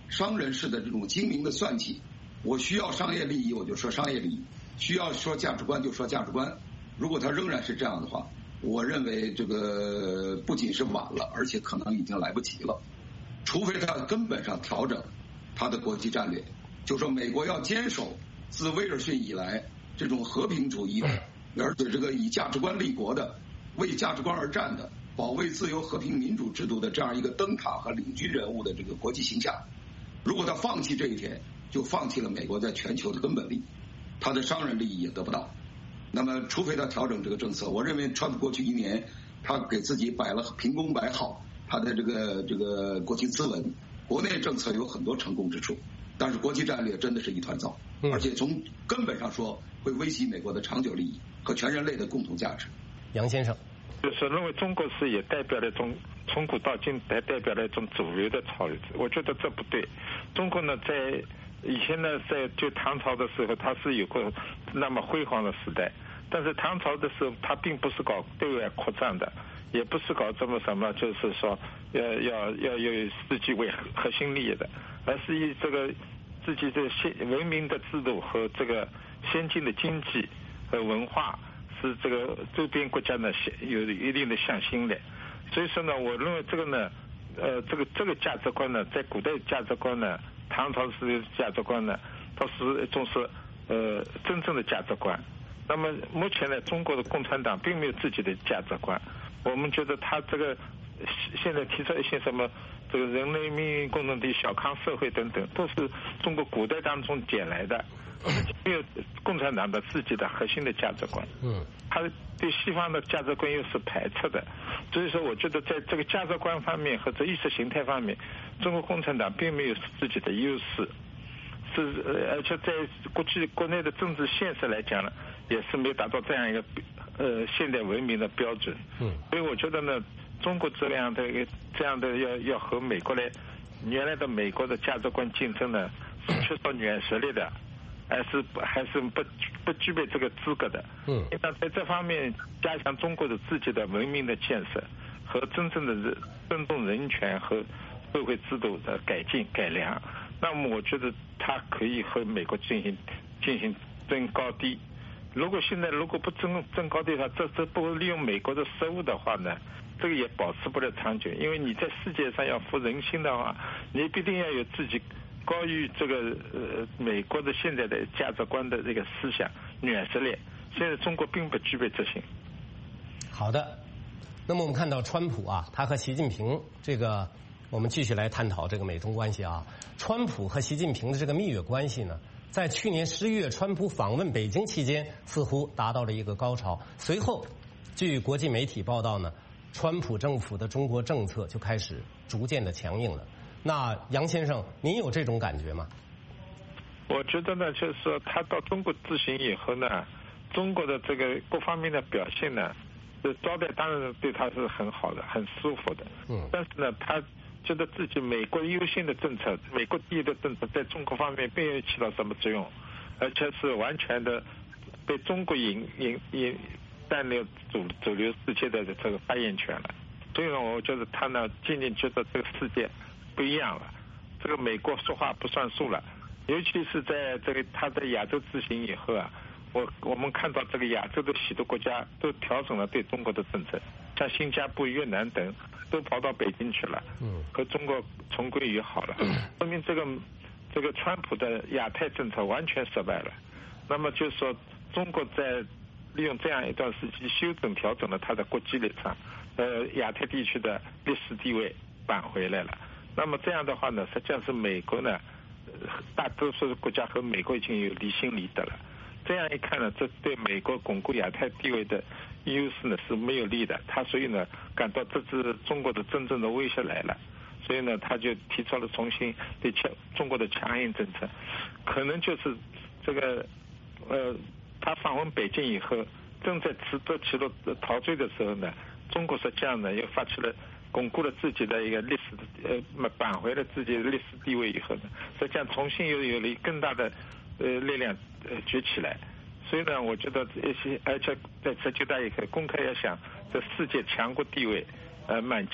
商人式的这种精明的算计。我需要商业利益，我就说商业利益；需要说价值观就说价值观。如果他仍然是这样的话，我认为这个不仅是晚了，而且可能已经来不及了。除非他根本上调整他的国际战略，就说美国要坚守自威尔逊以来这种和平主义的，而且这个以价值观立国的、为价值观而战的、保卫自由、和平、民主制度的这样一个灯塔和领军人物的这个国际形象。如果他放弃这一点，就放弃了美国在全球的根本利益，他的商人利益也得不到。那么，除非他调整这个政策，我认为川普过去1年，他给自己摆了凭功摆好他的这个国情咨文，国内政策有很多成功之处，但是国际战略真的是一团糟，而且从根本上说会危及美国的长久利益和全人类的共同价值。 杨先生， 就是认为中国是也代表了一种从古到今代表了一种主流的潮流，我觉得这不对。中国呢，在以前呢，在就唐朝的时候，它是有过那么辉煌的时代，但是唐朝的时候，它并不是搞对外扩张的，也不是搞这么什么，就是说要有自己为核心利益的，而是以这个自己的文明的制度和这个先进的经济和文化，是这个周边国家呢有一定的向心力。所以说呢，我认为这个呢，这个价值观呢，在古代价值观呢，唐朝时的价值观呢，它是一种是真正的价值观。那么目前呢，中国的共产党并没有自己的价值观。我们觉得他这个现在提出一些什么这个人类命运共同体、小康社会等等，都是中国古代当中捡来的，没有共产党的自己的核心的价值观。他对西方的价值观又是排斥的，所以说我觉得在这个价值观方面和这意识形态方面，中国共产党并没有自己的优势，而且在国内的政治现实来讲呢，也是没有达到这样一个现代文明的标准。所以我觉得呢，中国这样的要和美国来原来的美国的价值观竞争呢，是缺少软实力的，还是不具备这个资格的。那在这方面加强中国的自己的文明的建设和真正的尊重人权和社会制度的改进改良，那么我觉得它可以和美国进行争高低。如果现在不争高低的话，这不利用美国的失误的话呢，这个也保持不了长久。因为你在世界上要服人心的话，你必定要有自己高于这个美国的现在的价值观的这个思想软实力。现在中国并不具备这些。 好的，那么我们看到川普啊，他和习近平这个，我们继续来探讨这个美中关系啊。川普和习近平的这个蜜月关系呢，在去年11月川普访问北京期间，似乎达到了一个高潮。随后，据国际媒体报道呢，川普政府的中国政策就开始逐渐的强硬了。那杨先生，您有这种感觉吗？ 我觉得呢，就是说他到中国之行以后呢，中国的这个各方面的表现呢，招待当然对他是很好的、很舒服的。但是呢，他觉得自己美国优先的政策、美国第一的政策，在中国方面并没有起到什么作用，而且是完全的被中国占领主流世界的这个发言权了。所以呢，我觉得他呢，渐渐觉得这个世界不一样了，这个美国说话不算数了。尤其是在这个他在亚洲之行以后啊，我们看到这个亚洲的许多国家都调整了对中国的政策，像新加坡、越南等都跑到北京去了，和中国重归于好了，说明这个川普的亚太政策完全失败了。那么就是说，中国在利用这样一段时期修整调整了他的国际立场，亚太地区的历史地位扳回来了。那么这样的话呢，实际上是美国呢，大多数的国家和美国已经有离心离德了。这样一看呢，这对美国巩固亚太地位的优势呢是没有利的。他所以呢感到这是中国的真正的威胁来了，所以呢他就提出了重新对中国的强硬政策。可能就是这个他访问北京以后，正在做起了陶醉的时候呢，中国实际上呢又发起了巩固了自己的一个历史扳回了自己的历史地位以后呢，实际上重新又有了更大的力量举起来。所以呢，我觉得而且在19大以后，公开要想这世界强国地位迈进了。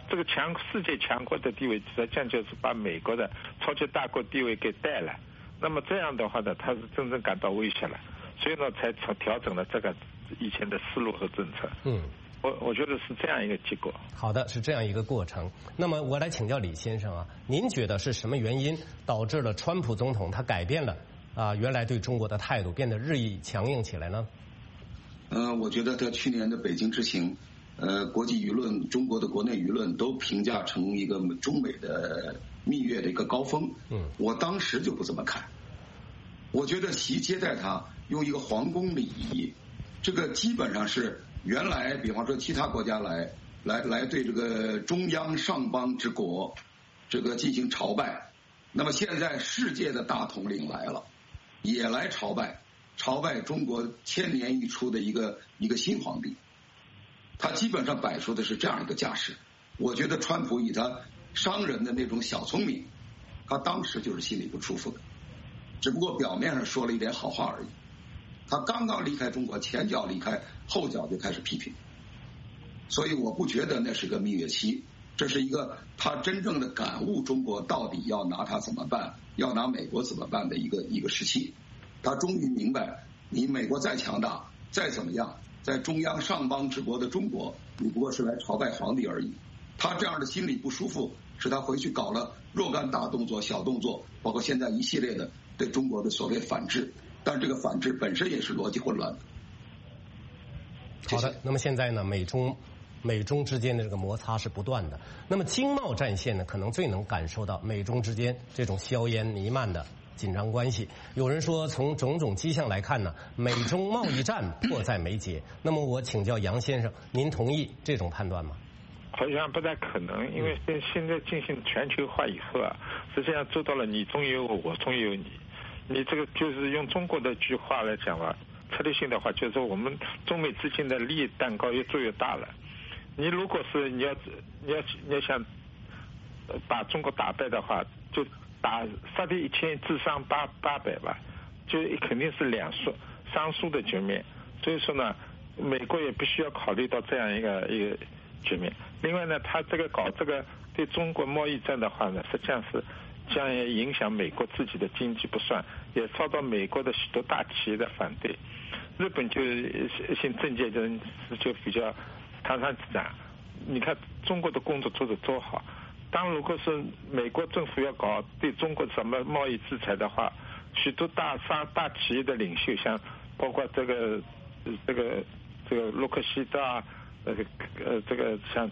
这个世界强国的地位，实际上就是把美国的超级大国地位给带了。那么这样的话呢，他是真正感到威胁了，所以呢才调整了这个以前的思路和政策。我觉得是这样一个结果。 好的，是这样一个过程。那么我来请教李先生啊，您觉得是什么原因导致了川普总统他改变了原来对中国的态度，变得日益强硬起来呢？ 我觉得他去年的北京之行，国际舆论、中国的国内舆论都评价成一个中美的蜜月的一个高峰。我当时就不这么看。我觉得习接待他用一个皇宫礼仪，这个基本上是原来比方说其他国家来对这个中央上邦之国这个进行朝拜，那么现在世界的大统领来了，也来朝拜中国千年一出的一个新皇帝。他基本上摆出的是这样一个架势。我觉得川普以他商人的那种小聪明，他当时就是心里不舒服的，只不过表面上说了一点好话而已。他刚刚离开中国，前脚离开，后脚就开始批评，所以我不觉得那是个蜜月期，这是一个他真正的感悟中国到底要拿他怎么办，要拿美国怎么办的一个时期。他终于明白，你美国再强大再怎么样，在中央上邦之国的中国，你不过是来朝拜皇帝而已。他这样的心里不舒服，使他回去搞了若干大动作小动作，包括现在一系列的对中国的所谓反制，但这个反制本身也是逻辑混乱的。 好的，那么现在呢，美中之间的这个摩擦是不断的。那么经贸战线呢，可能最能感受到美中之间这种硝烟弥漫的紧张关系。有人说，从种种迹象来看呢，美中贸易战迫在眉睫。那么我请教杨先生，您同意这种判断吗？ 好像不太可能，因为现在进行全球化以后啊，实际上做到了你中有我，我中有你。你这个就是用中国的一句话来讲吧，策略性的话，就是说我们中美之间的利益蛋糕越做越大了。你如果是你要想把中国打败的话，就杀敌1000自伤800吧，就肯定是双输的局面。所以说呢，美国也必须要考虑到这样一个局面。另外呢，他搞这个对中国贸易战的话呢，实际上是将也影响美国自己的经济不算，也遭到美国的许多大企业的反对。日本就一些政界人士就比较堂上讲，你看中国的工作做得多好，当如果是美国政府要搞对中国什么贸易制裁的话，许多大企业的领袖，像包括这个洛克希德啊，这个像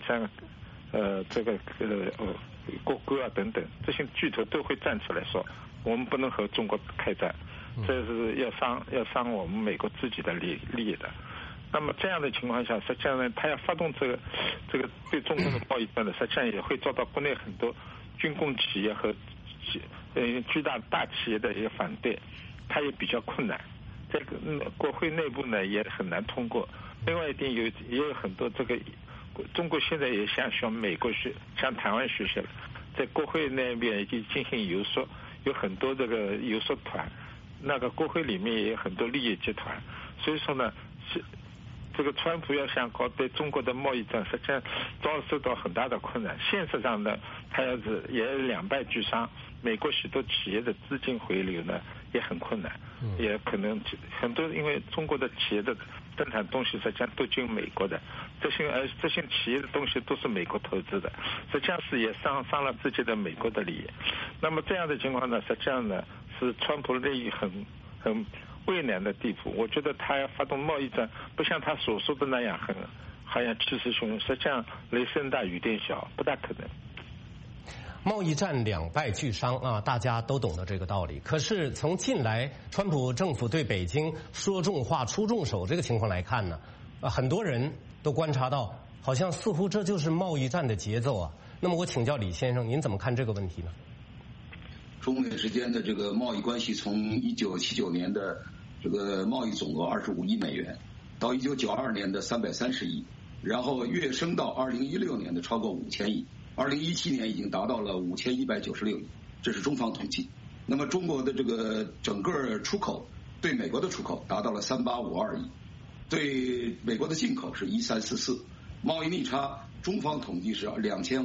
谷歌啊等等，这些巨头都会站出来说，我们不能和中国开战，这是要伤我们美国自己的利益的。那么这样的情况下，实际上呢，他要发动这个对中国的贸易战的，实际上也会遭到国内很多军工企业和巨大企业的一个反对，它也比较困难。这个国会内部呢也很难通过。另外一点也有很多这个中国现在也向美国向台湾学习了，在国会那边已经进行游说，有很多这个游说团，那个国会里面也有很多利益集团，所以说呢这个川普要想搞对中国的贸易战，实际上遭受到很大的困难。现实上呢，他也两败俱伤。美国许多企业的资金回流呢也很困难，也可能很多因为中国的企业的生产东西实际上都进美国的，这些企业的东西都是美国投资的，实际上是也伤了自己的美国的利益。那么这样的情况呢，实际上呢是川普利益很为难的地步。我觉得他要发动贸易战，不像他所说的那样好像气势汹涌，实际上雷声大雨点小，不大可能。 贸易战两败俱伤啊，大家都懂得这个道理。可是从近来川普政府对北京说重话出重手这个情况来看呢，很多人都观察到，好像似乎这就是贸易战的节奏啊。那么我请教李先生，您怎么看这个问题呢？ 中美之间的这个贸易关系，从1979年的这个贸易总额25亿美元，到1992年的330亿，然后跃升到2016年的超过5000亿。2017年已经达到了5196亿，这是中方统计。那么中国的这个整个出口对美国的出口达到了3852亿，对美国的进口是1344， 贸易逆差，中方统计是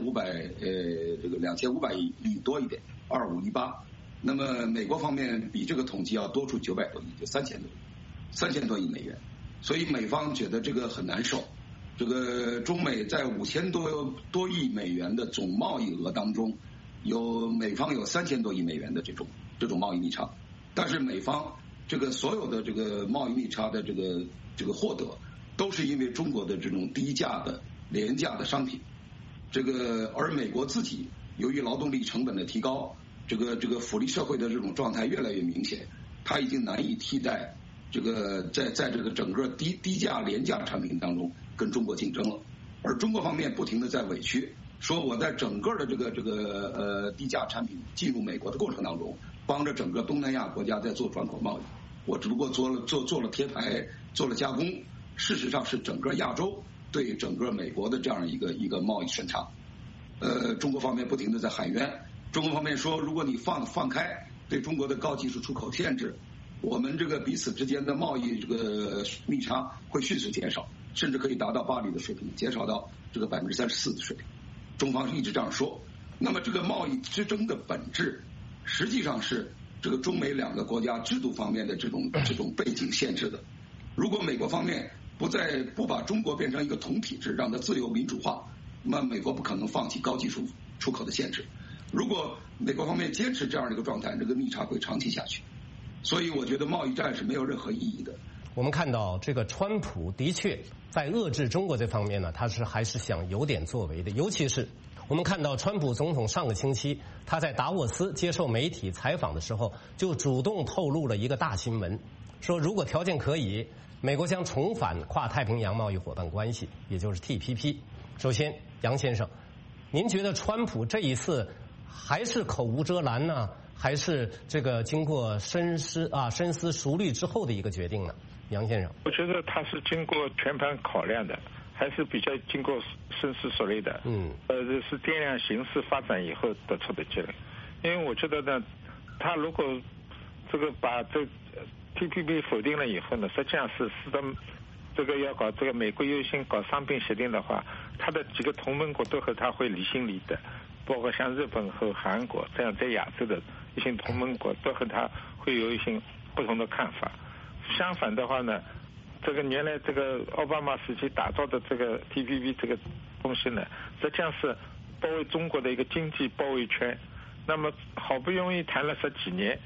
2500亿多一点，2518。那么美国方面比这个统计要多出900多亿，就3000多亿美元。所以美方觉得这个很难受。这个中美在5000多亿美元的总贸易额当中，美方有3000多亿美元的这种贸易逆差，但是美方这个所有的这个贸易逆差的这个获得，都是因为中国的这种低价的廉价的商品，而美国自己由于劳动力成本的提高，这个福利社会的这种状态越来越明显，它已经难以替代在这个整个低价廉价产品当中跟中国竞争了，而中国方面不停的在委屈，说我在整个的这个低价产品进入美国的过程当中，帮着整个东南亚国家在做转口贸易，我只不过做了贴牌，做了加工，事实上是整个亚洲对整个美国的这样一个贸易顺差。中国方面不停的在喊冤，中国方面说，如果你放开对中国的高技术出口限制，我们这个彼此之间的贸易这个逆差会迅速减少，甚至可以达到巴黎的水平，减少到这个34%的水平。中方是一直这样说。那么这个贸易之争的本质，实际上是这个中美两个国家制度方面的这种背景限制的。如果美国方面不把中国变成一个同体制，让它自由民主化，那美国不可能放弃高技术出口的限制。如果美国方面坚持这样的一个状态，这个逆差会长期下去。所以我觉得贸易战是没有任何意义的。 我们看到这个川普的确在遏制中国这方面呢，他还是想有点作为的。尤其是我们看到川普总统上个星期他在达沃斯接受媒体采访的时候，就主动透露了一个大新闻，说如果条件可以，美国将重返跨太平洋贸易伙伴关系，也就是 TPP。首先，杨先生，您觉得川普这一次还是口无遮拦呢，还是这个经过深思熟虑之后的一个决定呢？杨先生， 我觉得他是经过全盘考量的，还是比较经过深思熟虑的。是掂量形势发展以后得出的结论。因为我觉得呢，他如果把这 TPP 否定了以后呢，实际上是使得这个要搞这个美国优先搞商品协定的话，他的几个同盟国都和他会离心离德。包括像日本和韩国这样在亚洲的一些同盟国都和他会有一些不同的看法。相反的话呢，这个原来这个奥巴马时期打造的这个 TPP 这个东西呢，实际上是包围中国的一个经济包围圈。那么好不容易谈了几年，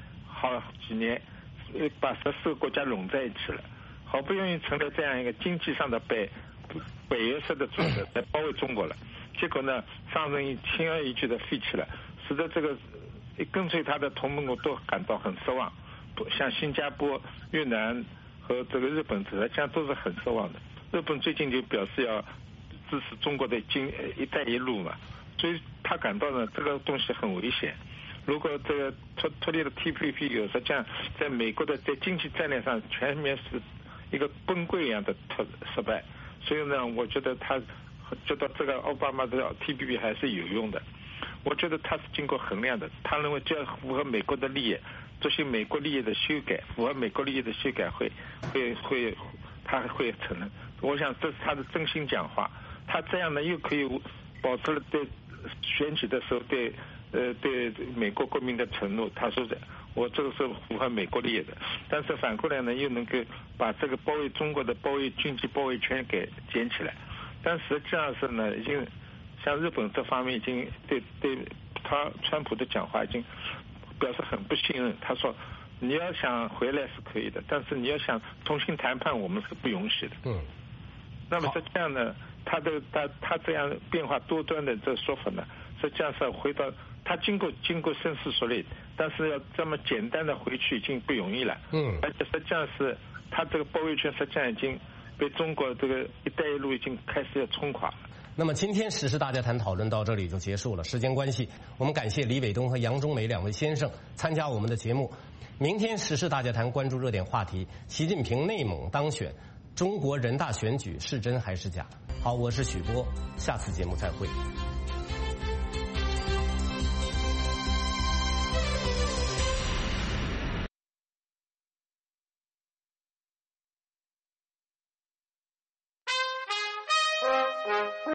把14个国家拢在一起了，好不容易成了这样一个经济上的北约式的组织在包围中国了。结果呢，上任轻而易举的废弃了，使得这个跟随他的同盟国都感到很失望。像新加坡、越南和这个日本，实际上都是很失望的。日本最近就表示要支持中国的一带一路嘛，所以他感到呢这个东西很危险。如果这个脱离了 TPP 以后，实际上在美国的在经济战略上全面是一个崩溃一样的失败。所以呢，我觉得他觉得这个奥巴马的 TPP 还是有用的。我觉得他是经过衡量的，他认为这样符合美国的利益，这些美国利益的修改，符合美国利益的修改他会承认。我想这是他的真心讲话。他这样呢又可以保持了对选举的时候对美国国民的承诺。他说的我这个是符合美国利益的，但是反过来呢又能够把这个包围中国的经济包围圈给捡起来。但实际上是呢，已经像日本这方面已经对他川普的讲话已经表示很不信任。他说你要想回来是可以的，但是你要想重新谈判我们是不允许的。那么实际上呢，他这样变化多端的这说法呢，实际上是回到他经过深思熟虑，但是要这么简单的回去已经不容易了。而且实际上是他这个包围圈实际上已经被中国这个一带一路已经开始要冲垮了。 那么今天时事大家谈讨论到这里就结束了，时间关系，我们感谢李伟东和杨中美两位先生参加我们的节目。明天时事大家谈关注热点话题：习近平内蒙当选，中国人大选举是真还是假？好，我是许波，下次节目再会。